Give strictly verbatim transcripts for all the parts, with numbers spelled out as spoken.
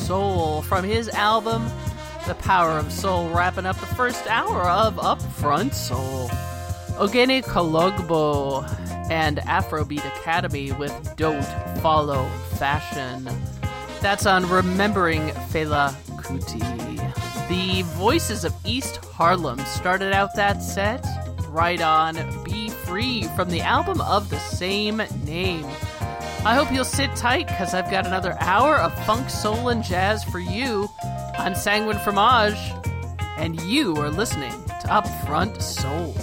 Soul from his album The Power of Soul, wrapping up the first hour of Upfront Soul. Ogene Kalogbo and Afrobeat Academy with Don't Follow Fashion. That's on Remembering Fela Kuti. The Voices of East Harlem started out that set right on Be Free from the album of the same name. I hope you'll sit tight because I've got another hour of funk, soul, and jazz for you on Sanguine Fromage, and you are listening to Upfront Soul.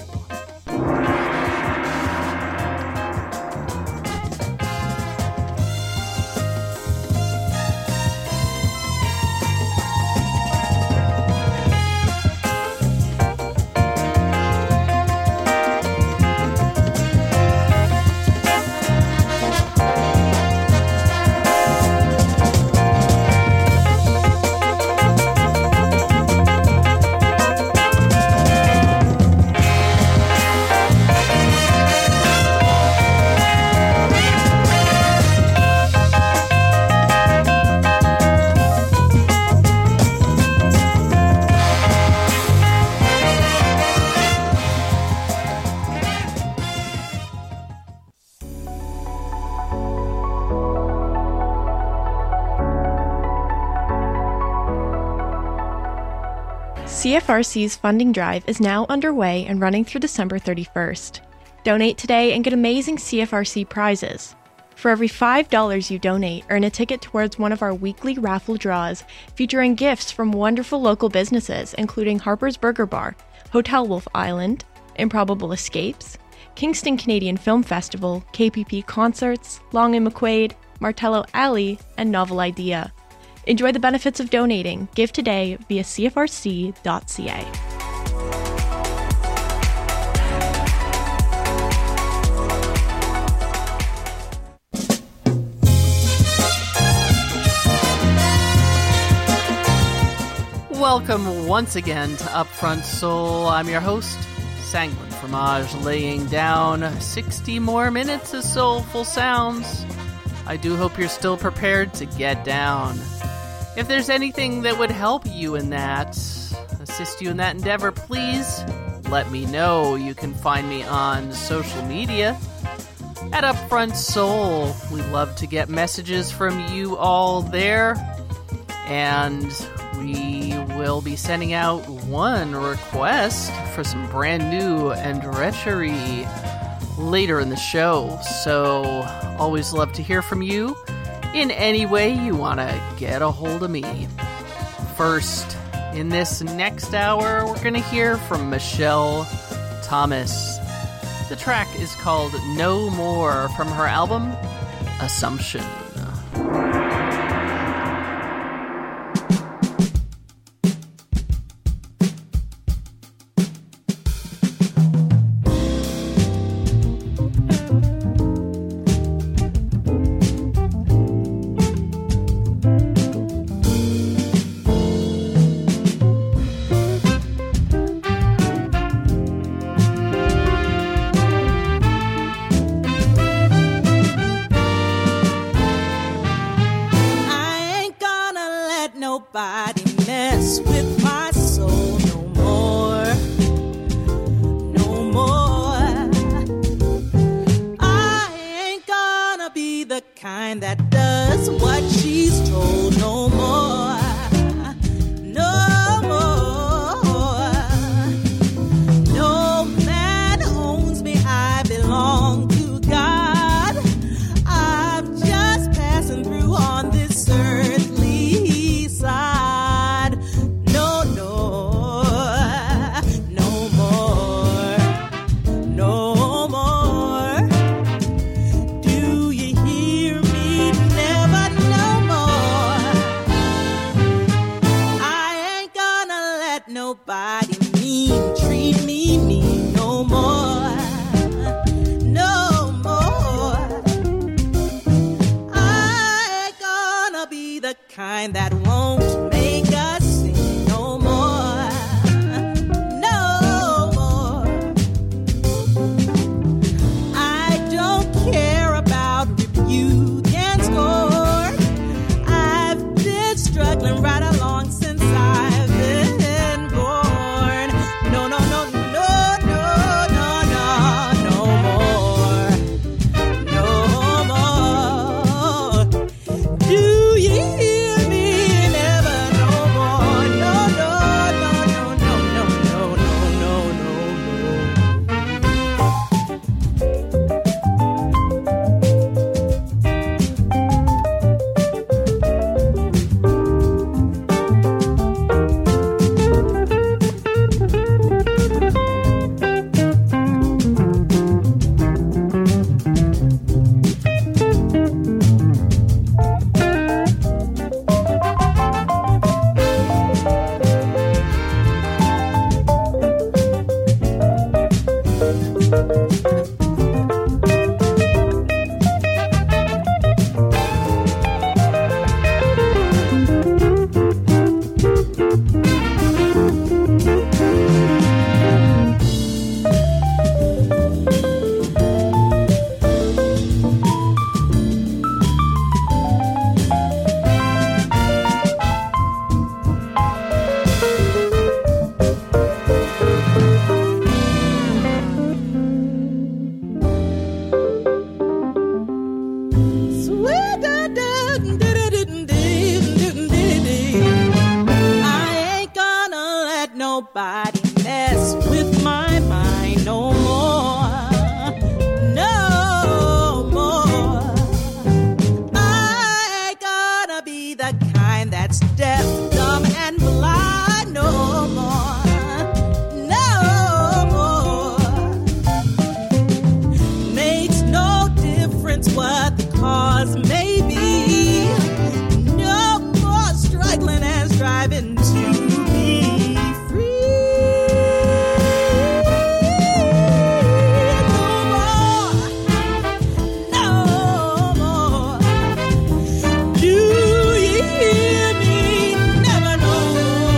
C F R C's funding drive is now underway and running through December thirty-first. Donate today and get amazing C F R C prizes. For every five dollars you donate, earn a ticket towards one of our weekly raffle draws featuring gifts from wonderful local businesses including Harper's Burger Bar, Hotel Wolf Island, Improbable Escapes, Kingston Canadian Film Festival, K P P Concerts, Long and McQuaid, Martello Alley, and Novel Idea. Enjoy the benefits of donating. Give today via C F R C dot C A. Welcome once again to Upfront Soul. I'm your host, Sanguine Fromage, laying down sixty more minutes of soulful sounds. I do hope you're still prepared to get down. If there's anything that would help you in that, assist you in that endeavor, please let me know. You can find me on social media at Upfront Soul. We love to get messages from you all there, and we will be sending out one request for some brand new Andrechery later in the show. So always love to hear from you in any way you want to get a hold of me. First, in this next hour, we're going to hear from Michelle Thomas. The track is called No More from her album, Assumption. Struck nobody mess with my mind no more. No more. I ain't gonna be the kind that's deaf, dumb, and blind no more. No more. Makes no difference what the cause may be. No more struggling and striving to be free. No more, no more. Do you hear me? Never know.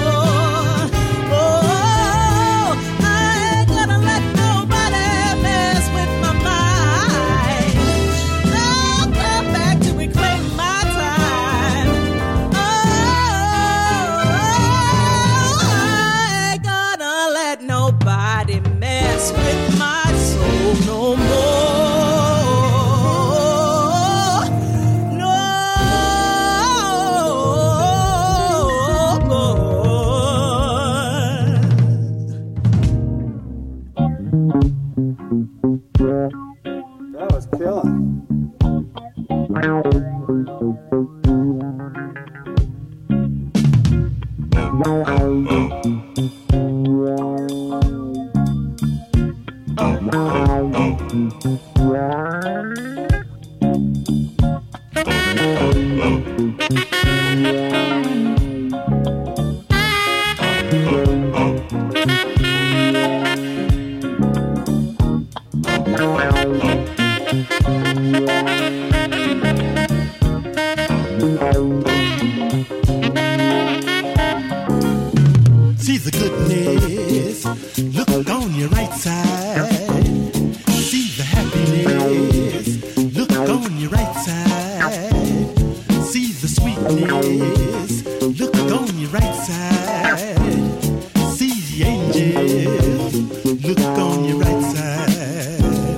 Oh, I ain't gonna let nobody mess with my mind. I'll come back to reclaim my time. Oh, I ain't gonna let nobody mess with my soul no more. No more. That was killing. See the goodness, look on your right side. See the happiness, look on your right side. See the sweetness, look on your right side. See the angel, look on your right side.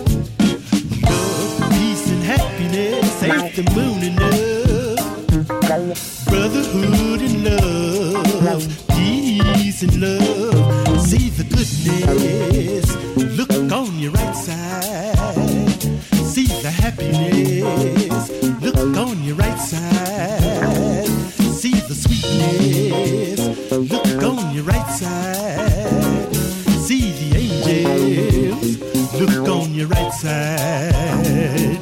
Love, peace, and happiness ain't the moon enough. Brotherhood and love, peace and love. See the goodness, look on your right side. See the happiness, look on your right side. See the sweetness, look on your right side. See the angels, look on your right side.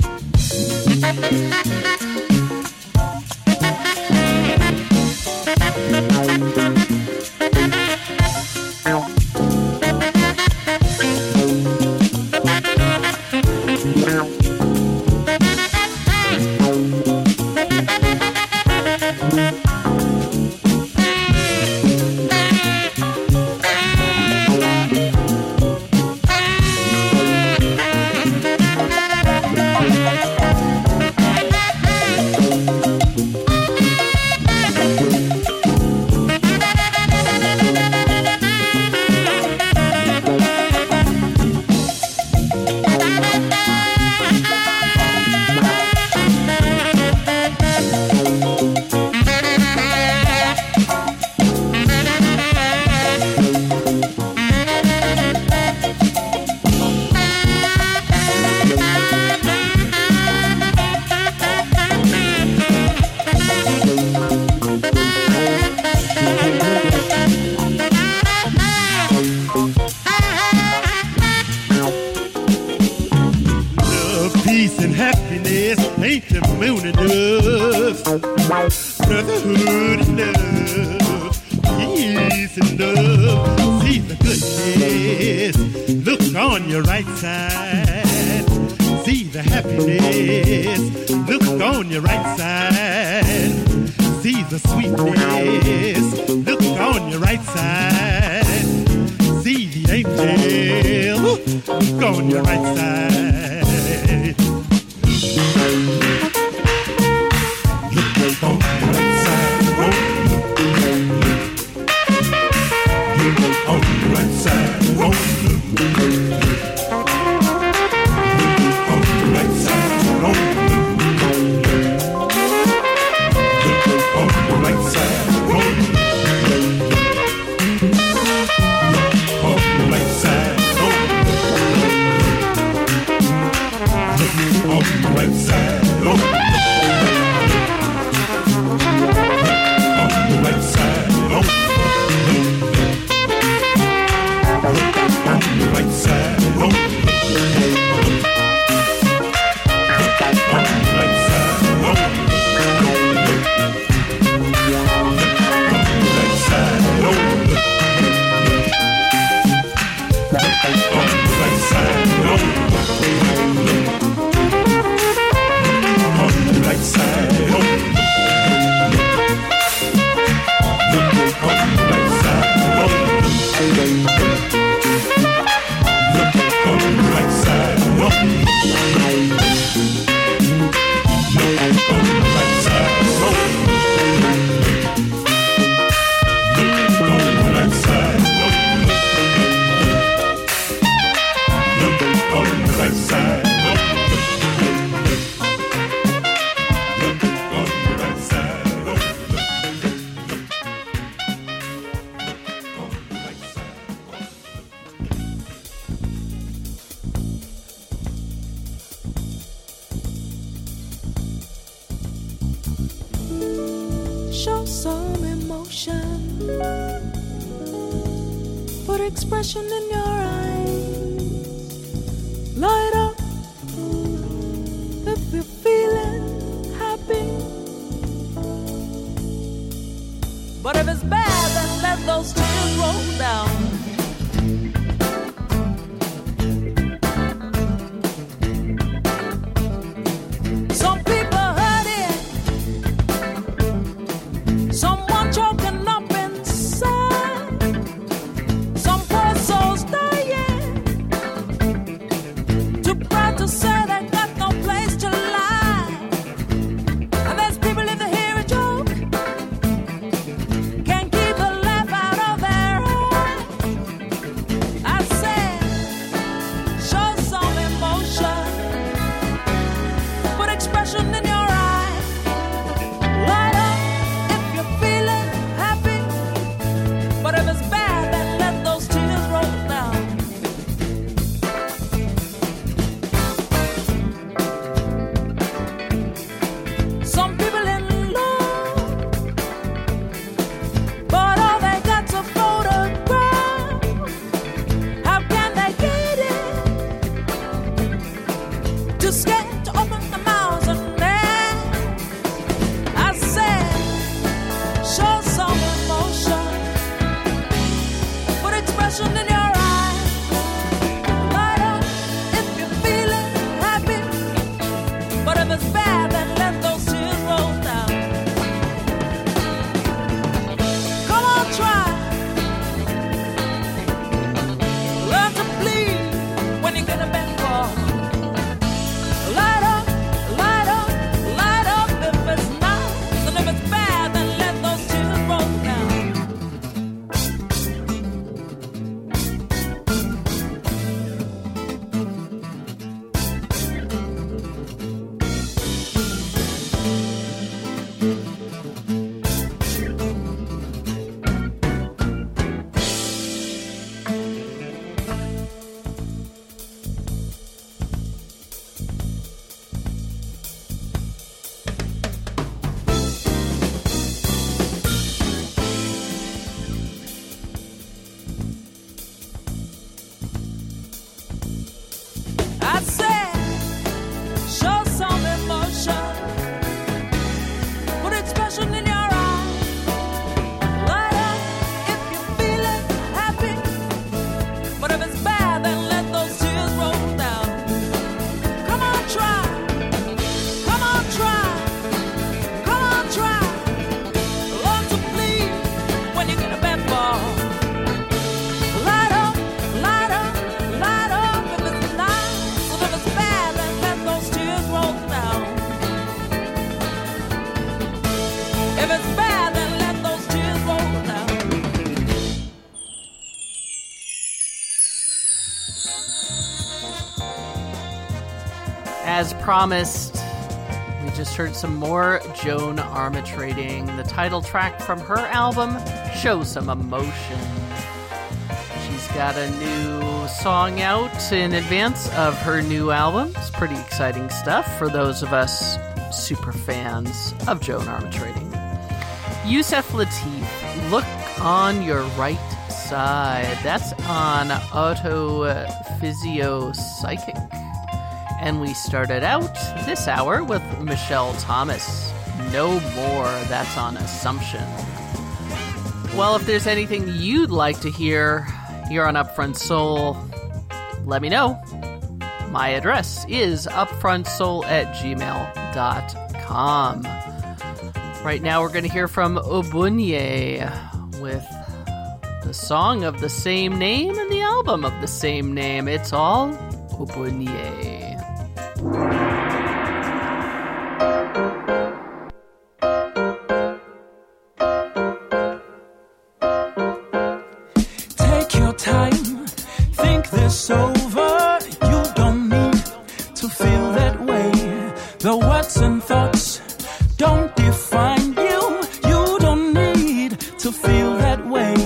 Ain't the moon enough? Brotherhood and love, peace and love. See the goodness, look on your right side. See the happiness, look on your right side. See the sweetness, look on your right side. See the angel, look on your right side. Look on your right side, oh. Look on your right side, oh. Look on your right side, oh. Look on your right side, oh. Show some emotion. Put expression in your eyes. Light up if you're feeling happy. But if it's bad, then let those tears roll down. Some people hurt it. Someone choking up inside. Some poor souls dying. Too proud to say they got no place to lie. And there's people in the hear a joke. Can't keep the laugh out of their eye. I said, show some emotion. Put expression in your eye. Light up if you're feeling happy. But if it's bad, then let those tears roll down. Some people in love, but all they got's a photograph. How can they get it? Too scared to open their mouths and laugh. I said, show some emotion. Put expression in your eye. Light up if you're feeling happy. But if it's bad, then let those tears roll down. Come on, try. Learn to bleed when you get a bad call. Light up, light up, light up if it's nice. And if it's bad, then let those tears roll down. I said, show some emotion. Put expression in your eye. Light up if you're feeling happy. But if it's bad, then let those tears roll down. Come on, try. Come on, try. Come on, try. Learn to bleed when you get a bad ball. Light up, light up, light up if it's nice. And if it's bad, then let those tears roll down. If it's bad, then let those tears roll down. As promised, we just heard some more Joan Armatrading, the title track from her album, Show Some Emotion. She's got a new song out in advance of her new album. It's pretty exciting stuff for those of us super fans of Joan Armatrading. Yusef Lateef, Look on Your Right Side. That's on Auto Physio Psychic. And we started out this hour with Michelle Thomas, No More. That's on Assumption. Well, if there's anything you'd like to hear here on Upfront Soul, let me know. My address is upfrontsoul at gmail dot com. Right now we're going to hear from Obunye with the song of the same name and the album of the same name. It's all Obunye. Take your time, think this over. You don't need to feel that way. The words and thoughts don't define you. You don't need to feel that way.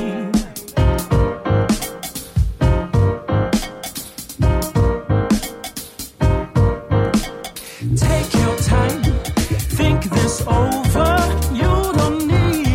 Take your time, think this over. You don't need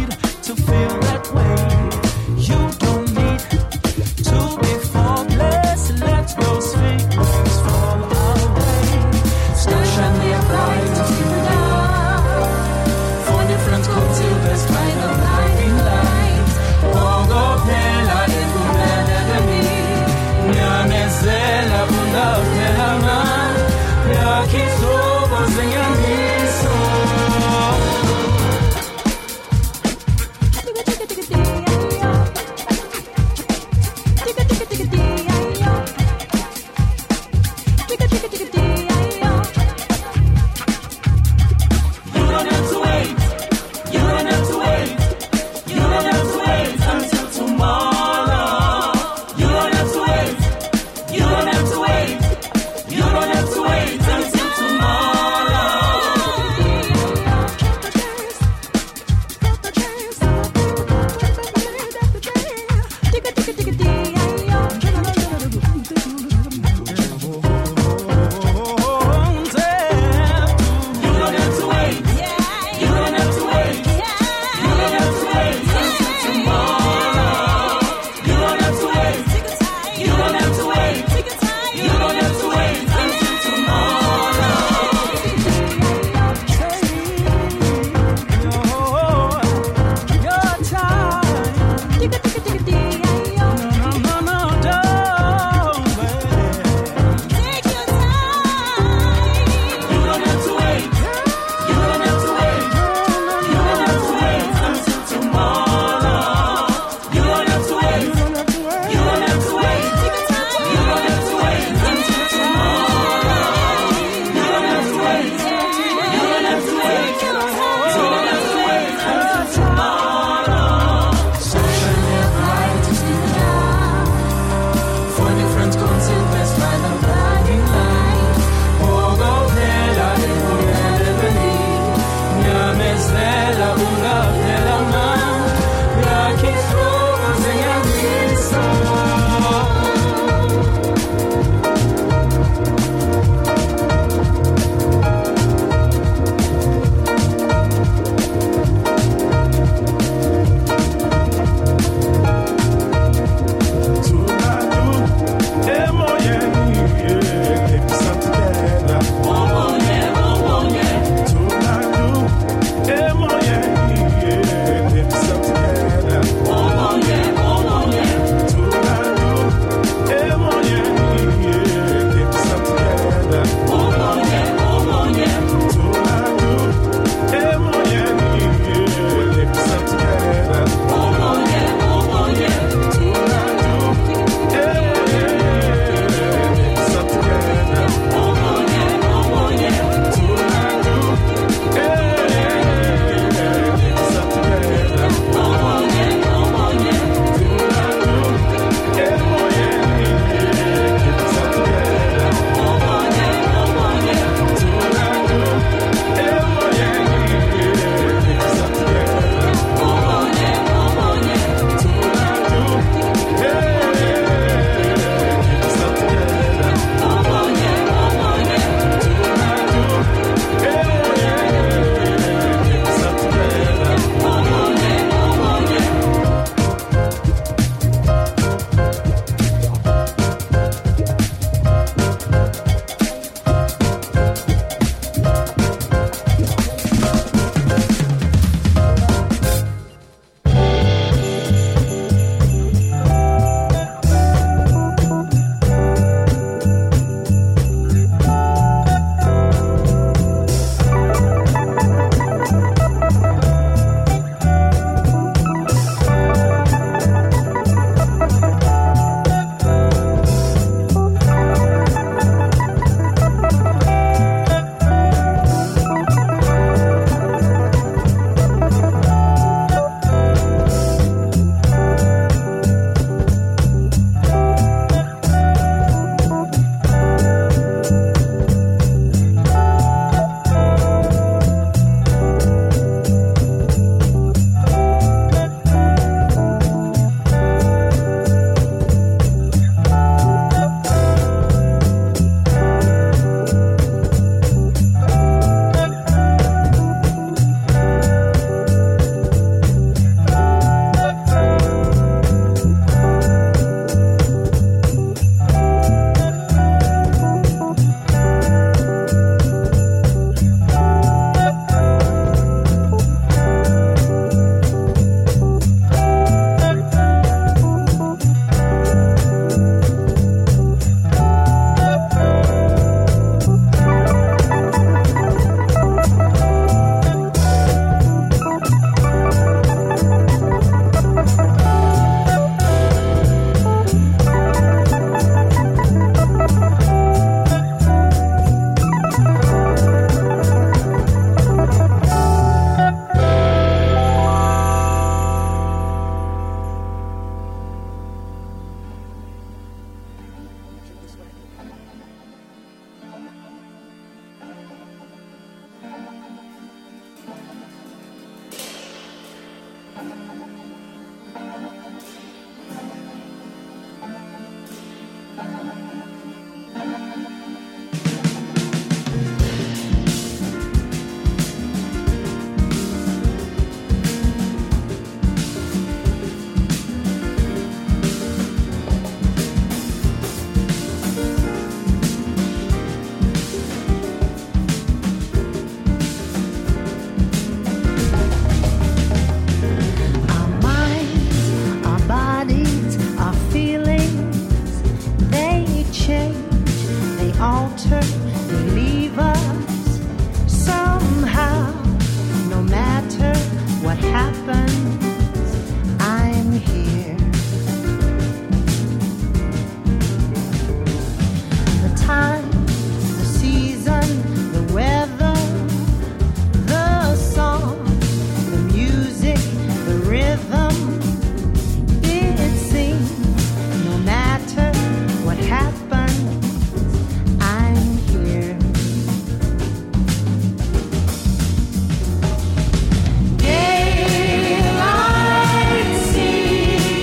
Daylight seems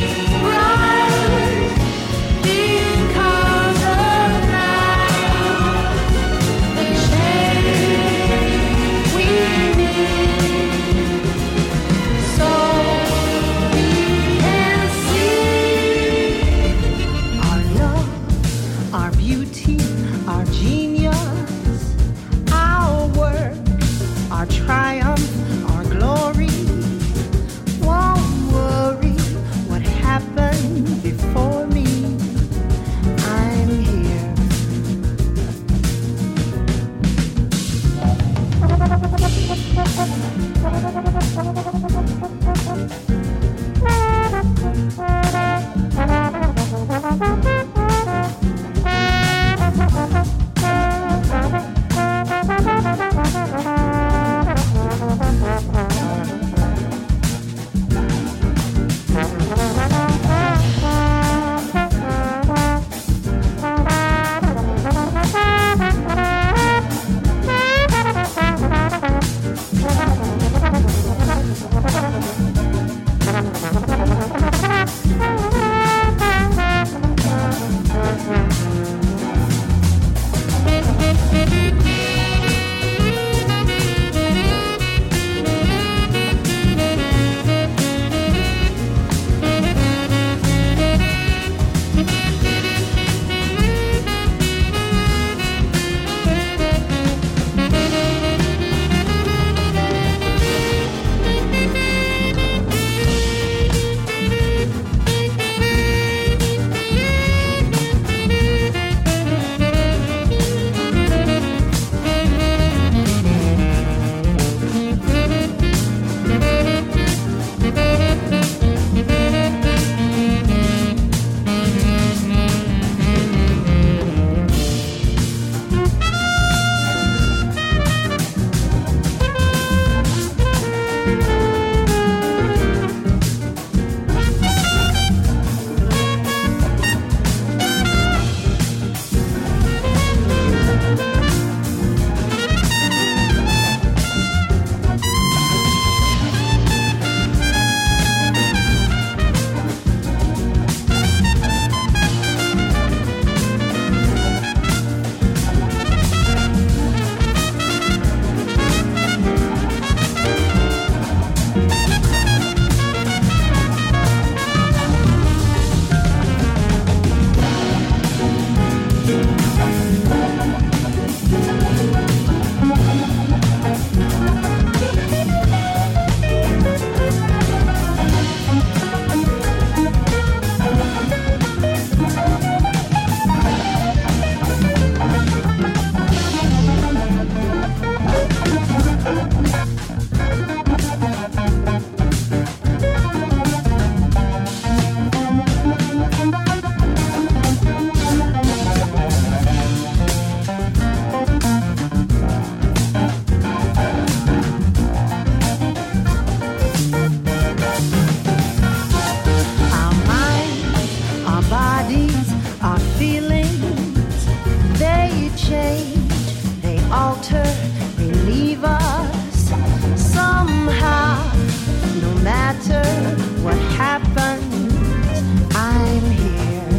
what happened, I'm here.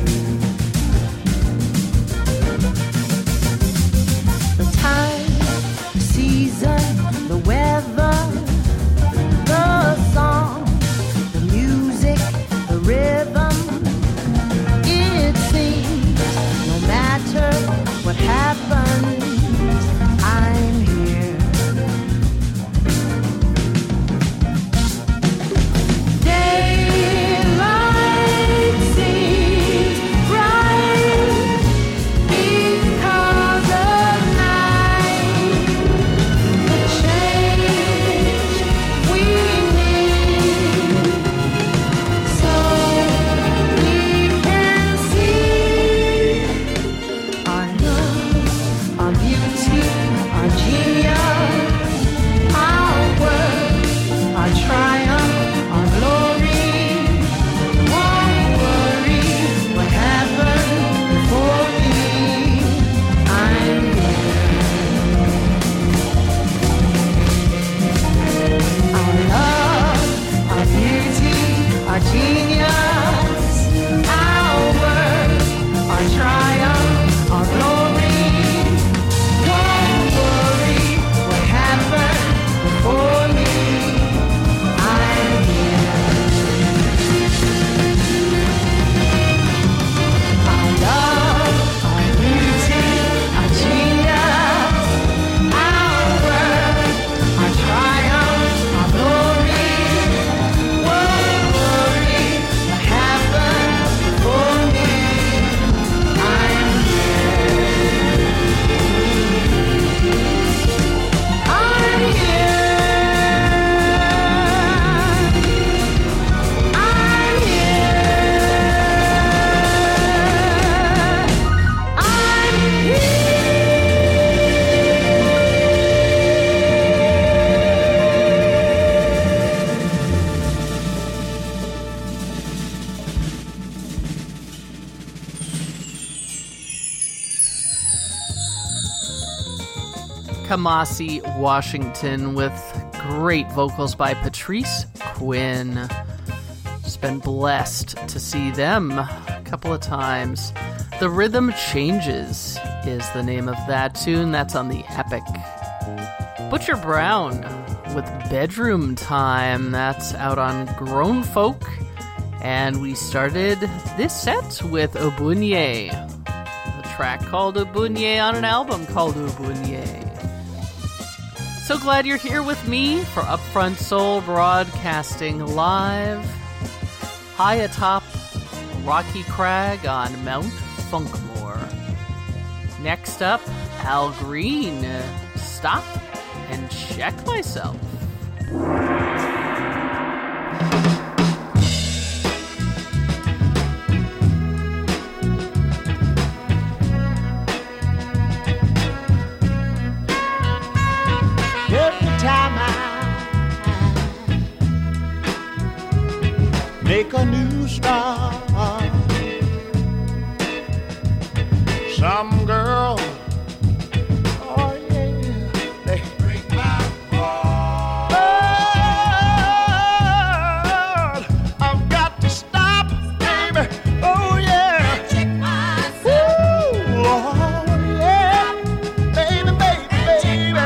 The time, the season, the weather, the song, the music, the rhythm. It seems no matter what happens, I'm here. Daylight seems bright because of night. The change we need, so we can see our love, our beauty, our genius, our worth, our triumph, our glory. Won't worry what happened before me. I'm here. Our love, our beauty, our genius, our worth, our triumph, our glory. Won't worry what happened before me. I'm here. Our love, our beauty, our genius, our worth, our triumph, our glory. Won't worry what happened before me. I'm here. I'm here. I'm here. I'm Kamasi Washington with great vocals by Patrice Quinn. Just been blessed to see them a couple of times. The Rhythm Changes is the name of that tune. That's on the Epic. Butcher Brown with Bedroom Time. That's out on Grown Folk. And we started this set with Obunye. A track called Obunye on an album called Obunye. So glad you're here with me for Upfront Soul broadcasting live high atop Rocky Crag on Mount Funkmore. Next up, Al Green. Stop and check myself. Every time I make a new start, some girl, oh yeah, they break my heart. I've got to stop, baby. Oh yeah. Check myself. Ooh, oh yeah, baby, baby, baby.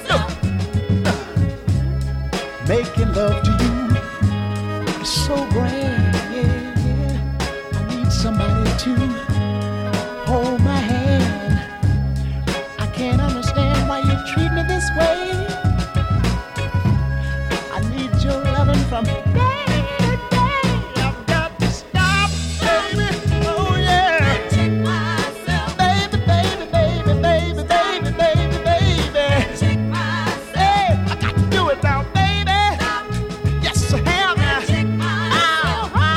Making love to you is so grand, yeah, yeah. I need somebody to hold my hand. I can't understand why you treat me this way. I need your loving from day to day. I've got to stop, baby. Oh yeah. Check myself. Baby, baby, baby, baby, baby, baby, baby. Check myself. Hey, I got to do it now, baby. Yes, I have. Check myself. Ow, ow.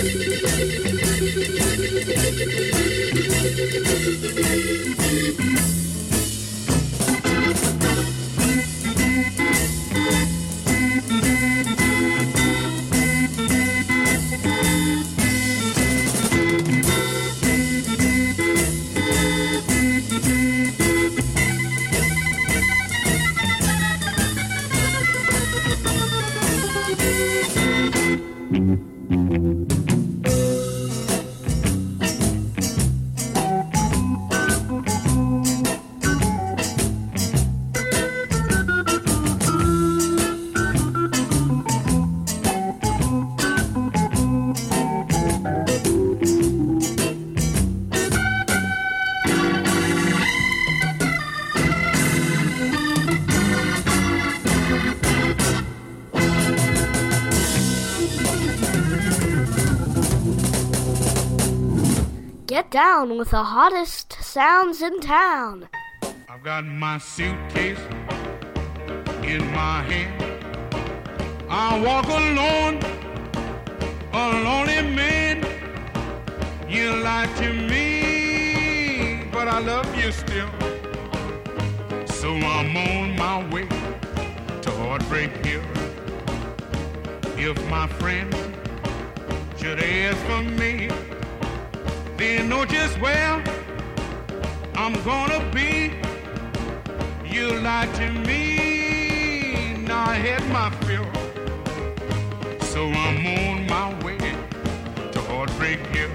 Get down with the hottest sounds in town. I've got my suitcase in my hand. I walk alone, a lonely man. You lied to me, but I love you still. So I'm on my way to Heartbreak Hill. If my friends should ask for me, they know just where I'm gonna be. You lied to me, now I had my fill. So I'm on my way to Heartbreak Hill.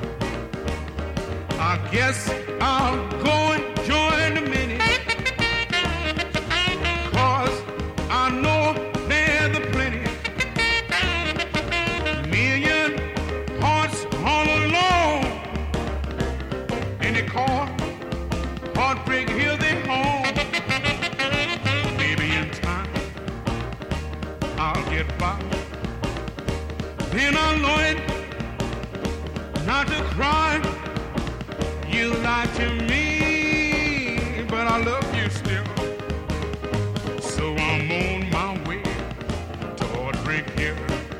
I guess I'll go and join the minute, 'cause I know there's a plenty million hearts all alone. And they call Heartbreak Hill their home. Maybe in time I'll get by. Then I learn not to cry. You lied to me, but I love you still. So I'm on my way to Heartbreak Hill.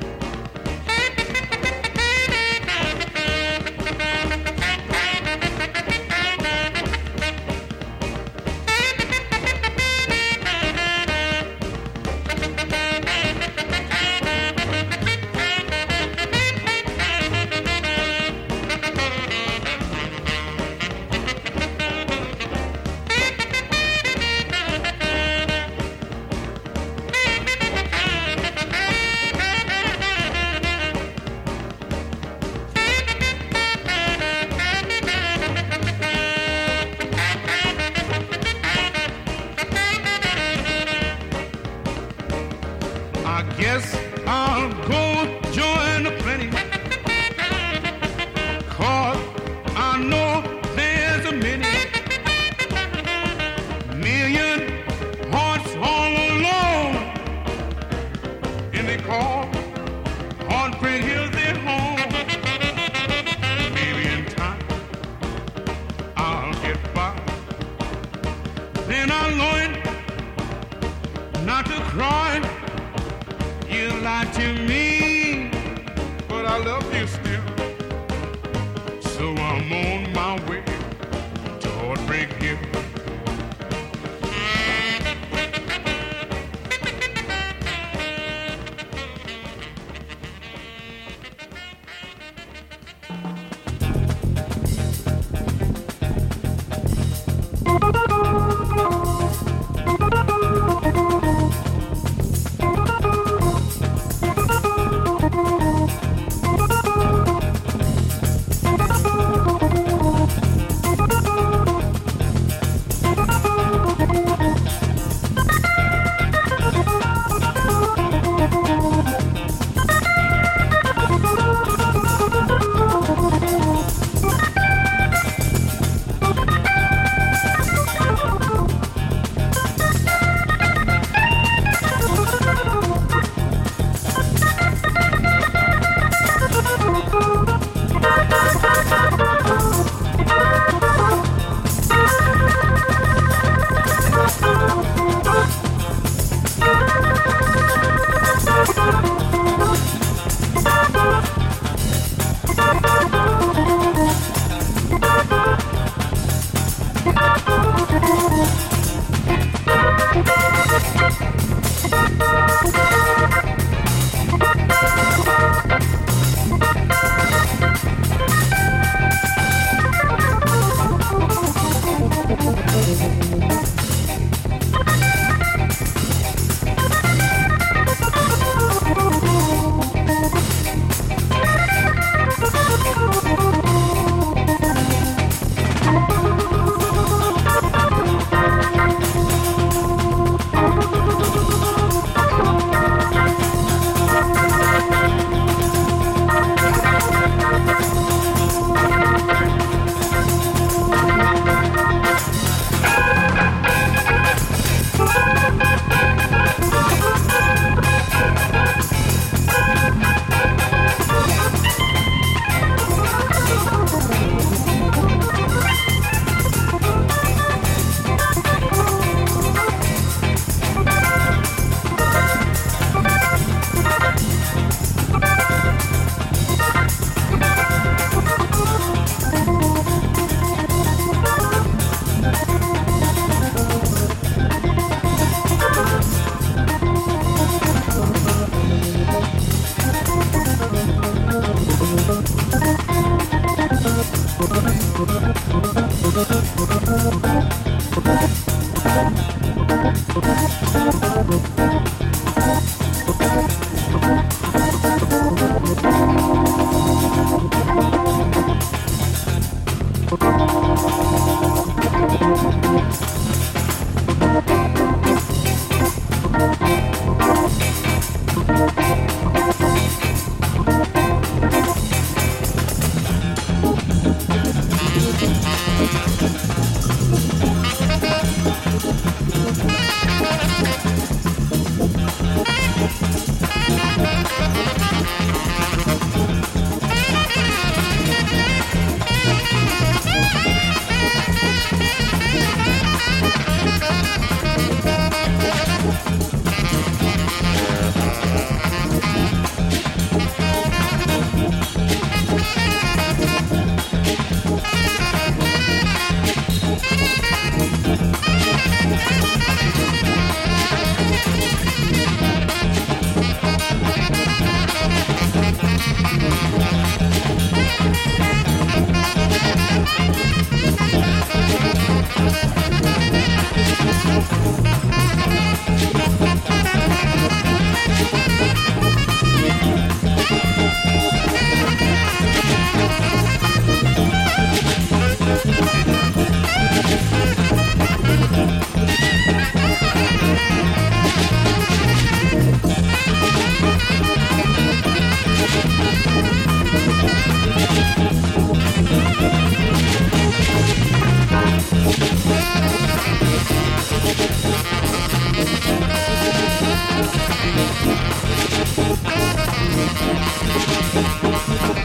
I guess I'll go join the plenty, 'cause I know there's a many million hearts all alone. And they call Heartbreak Hill their home. Maybe in time I'll get by. Then I'll learn not to cry. You lied to me, but I love you still. So I'm on my way to Heartbreak Hill.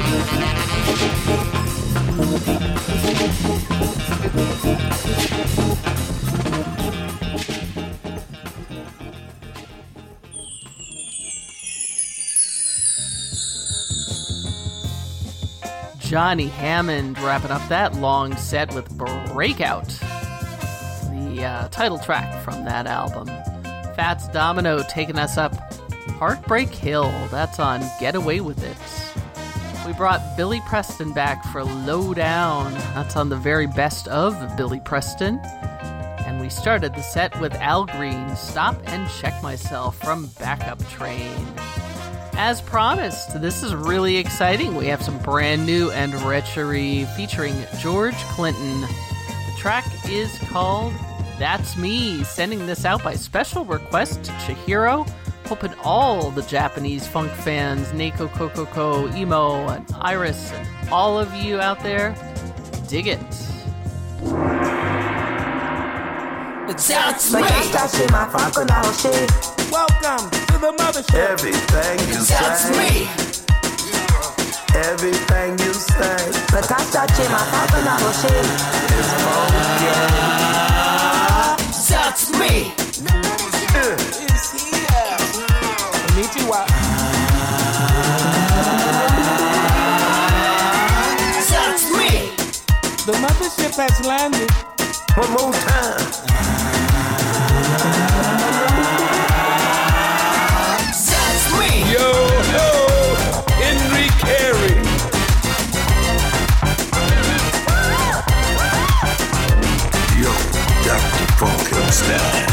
Johnny Hammond wrapping up that long set with Breakout, the uh, title track from that album. Fats Domino taking us up Heartbreak Hill, that's on Get Away With It. We brought Billy Preston back for Low Down, that's on the very best of Billy Preston. And we started the set with Al Green, Stop and Check Myself from Backup Train. As promised, this is really exciting. We have some brand new and retro featuring George Clinton. The track is called That's Me, sending this out by special request to Chihiro. Hoping all the Japanese funk fans, Neko Kokoko, Emo, and Iris, and all of you out there, dig it. That's me. Welcome to the mothership. Everything you That's say. me. Everything you say. Is That's me. Is here. Konnichiwa. That's me. The mothership has landed. One more time. That's me. Yo ho, Henry Carey. Yo, Doctor Frankenstein.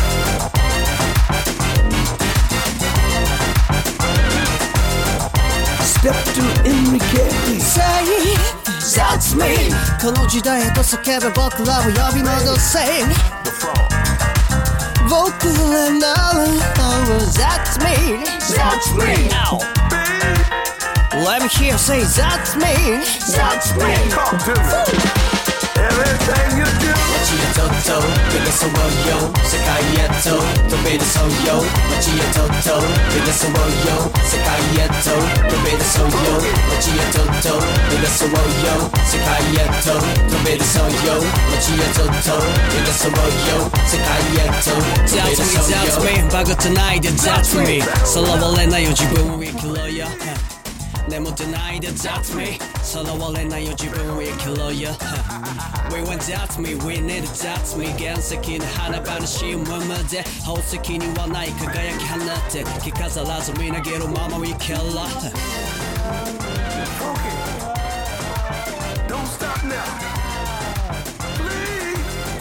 Step to Henry Carey. Say That's me. この時代へと叫べ僕らを呼び戻せ The frog. 僕らの That's me. That's me. Let me hear you say That's me. That's me. Talk to me. Everything you do. 街へとっと目指そうよ世界へと飛び出そうよ街へとっと目指そうよ世界へと飛び出そうよ街へとっと目指そうよ世界へと飛び出そうよ街へとっと目指そうよ世界へと飛び出そうよ That's me, that's me バグってないで That's me さらわれないよ自分を生きろよ眠ってないで That's me さらわれないよ自分を生きろよ We went That's me, we need it That's me 原石の花々しいままで宝石にはない輝き放って着飾らずみなげるまま生きろ Don't stop now. Please.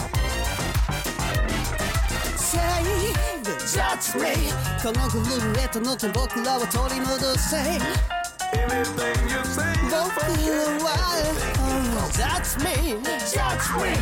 Say That's me このグルーレットの手僕らを取り戻せ Anything you say is 僕ら funky. は That's me That's me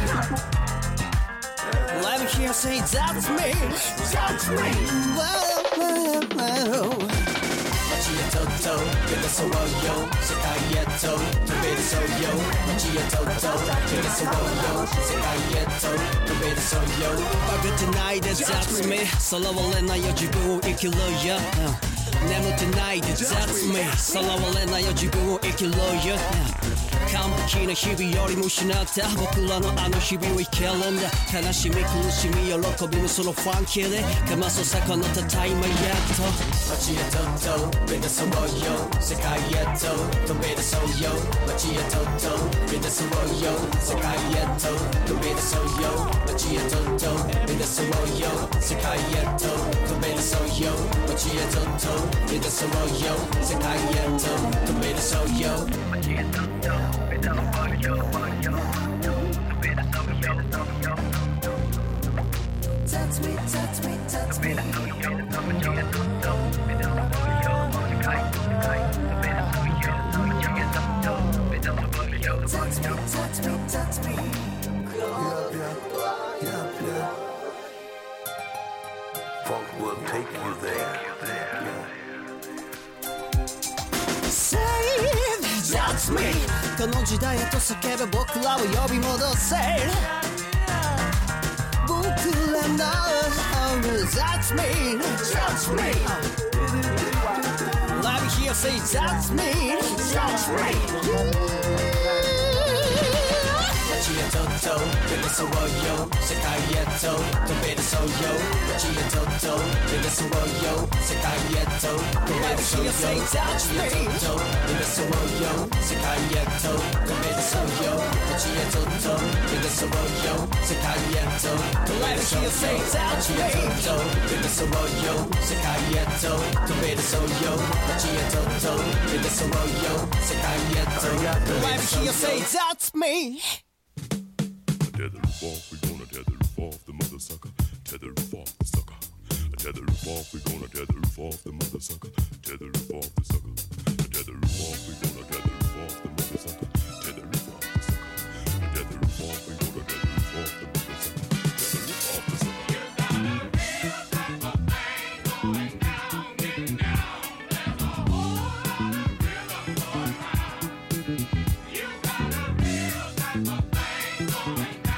Let me hear you say That's me That's me Whoa, whoa, whoa 街へとっと目指そうよ世界へと飛び出そうよ街へとっと目指そうよ世界へと飛び出そうよバグってないで That's me さらわれないよ自分を生きろよ眠ってないで That's me さらわれないよ自分を生きろよ完璧な日々よりも失った僕らのあの日々を生きるんだ悲しみ苦しみ喜びもそのファンキーでかます魚たタイマーやっと街へとっと目指そうよ世界へと飛び出そうよ街へとっと目指そうよ世界へと飛び出そうよ街へとっと目指そうよ世界へと飛び出そうよ街へとっと目指そうよ世界へと飛び出そうよ街へとっと Touch me, touch me, touch me. Touch me, touch me, touch me. Yeah, yeah, yeah, yeah. Funk will take you there. Yeah. Say That's me この時代へと叫べ僕らを呼び戻せ僕らの That's me That's me Let me hear you say that's me, that's me. Chia Toto, Venus Arroyo, Sakayeto, Tomato Soyo, Chia Toto, Venus Arroyo, Sakayeto, Tomato Soyo, Chia Toto, Venus Arroyo, Sakayeto, Tomato Soyo, Chia Toto, Venus Arroyo, Sakayeto, Tomato Soyo, Chia Toto, Venus Arroyo, Sakayeto, Tomato Soyo, Chia Toto, Venus Arroyo, Sakayeto, Tomato Soyo, that's me. Tether roof off, we gonna tether roof off the mother sucker. Tether roof off the sucker. Tether roof off, we gonna tether roof off the mother sucker. Tether roof off the sucker. Tether roof off, we gonna tether roof off the mother sucker. Tether roof off the sucker. Tether roof off, we gonna tether roof off the mother sucker. Tether roof off the sucker. You got a real type of thing going down, getting down. There's a whole lot of rhythm going round. You got a real type of thing going down.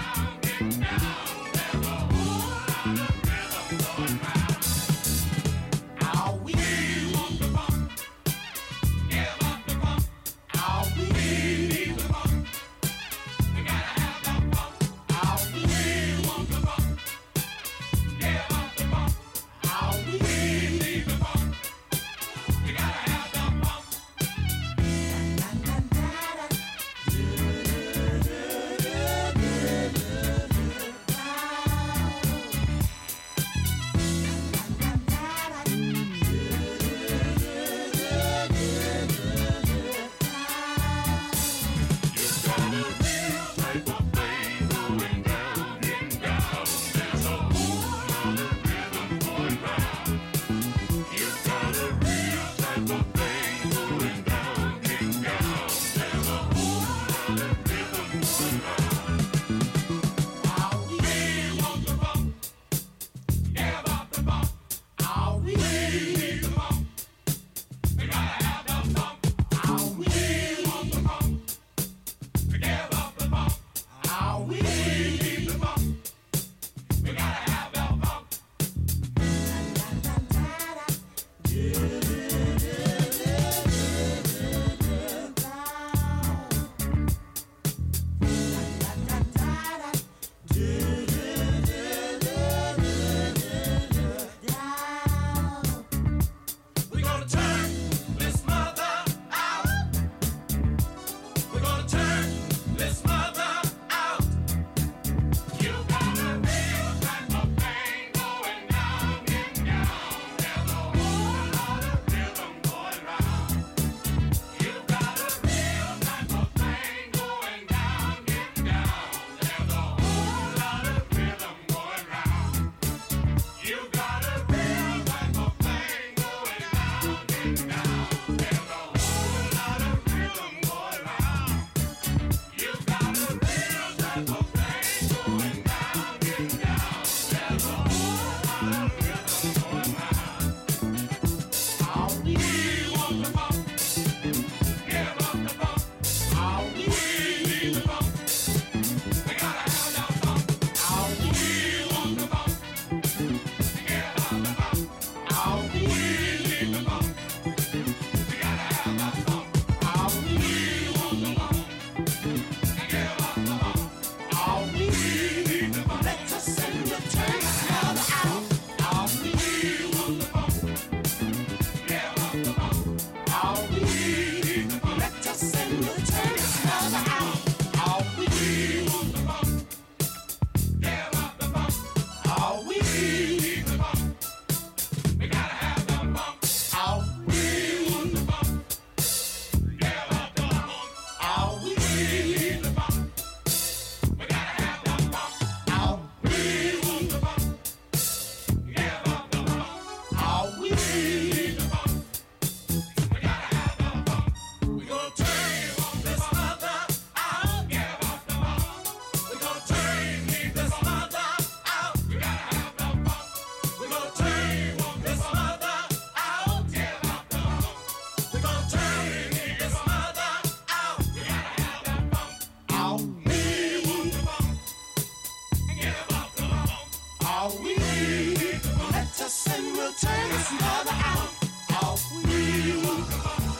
Let us and we'll turn this mother out. All we want.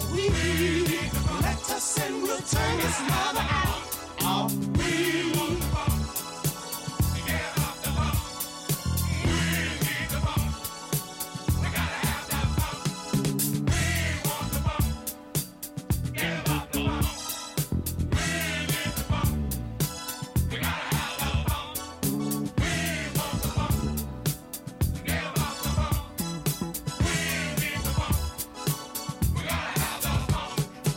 we let us and we'll turn this mother out. All we want the ball. Get off the ball. We need the ball. We gotta have that ball. We want the ball. Get off the ball. We need the ball. We gotta have that ball. We want the ball. Get off the ball. We need the ball. We gotta have that ball.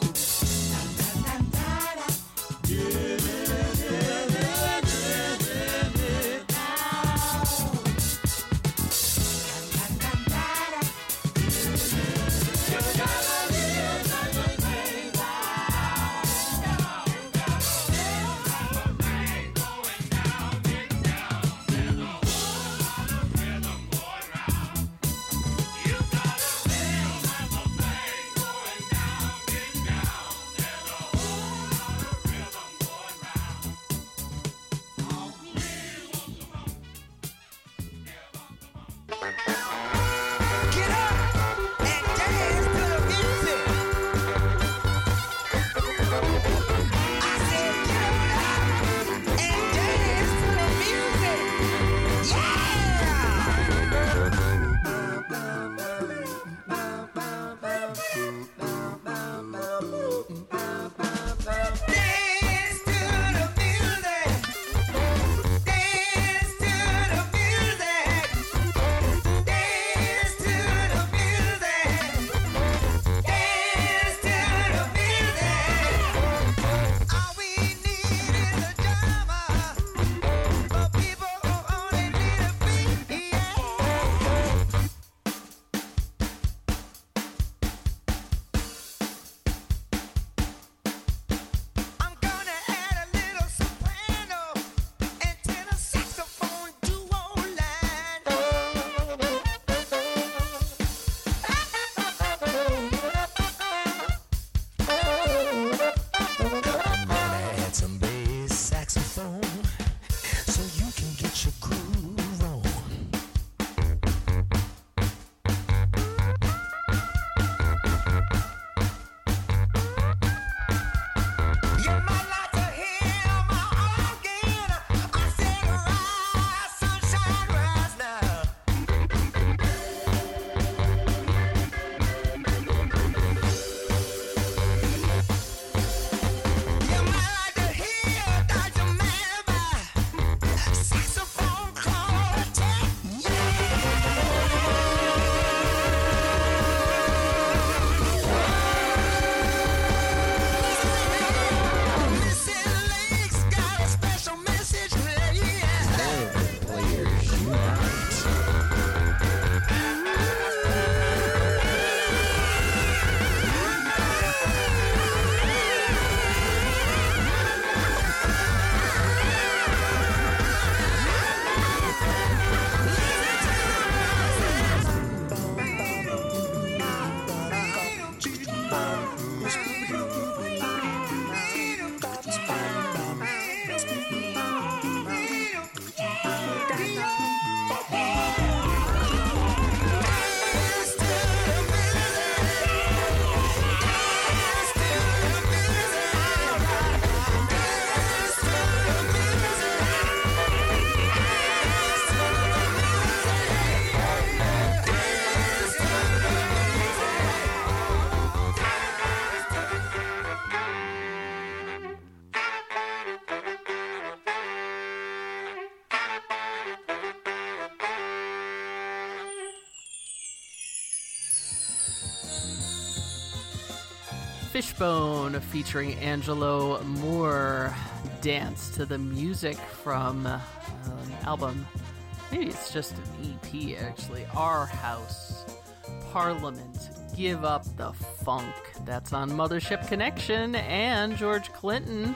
Fishbone featuring Angelo Moore, Dance to the Music from uh, an album. Maybe it's just an E P actually. Our House, Parliament, Give Up the Funk. That's on Mothership Connection, and George Clinton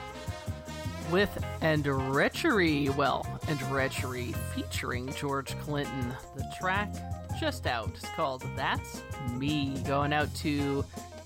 with Andrechery. Well, Andrechery featuring George Clinton. The track just out is called That's Me. Going out to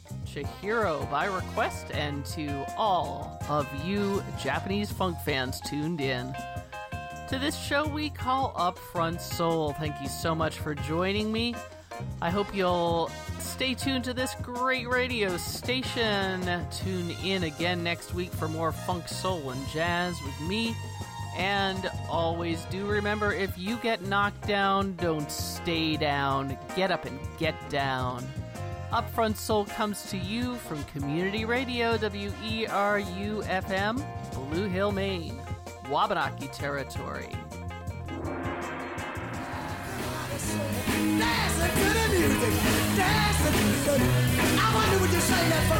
Chihiro by request, and to all of you Japanese funk fans tuned in to this show we call Upfront Soul. Thank you so much for joining me. I hope you'll stay tuned to this great radio station. Tune in again next week for more funk, soul, and jazz with me. And always do remember, if you get knocked down, don't stay down. Get up and get down. Upfront Soul comes to you from Community Radio, W E R U F M, Blue Hill, Maine, Wabanaki Territory. Dancing to the music, dancing to the... I wonder would you say that for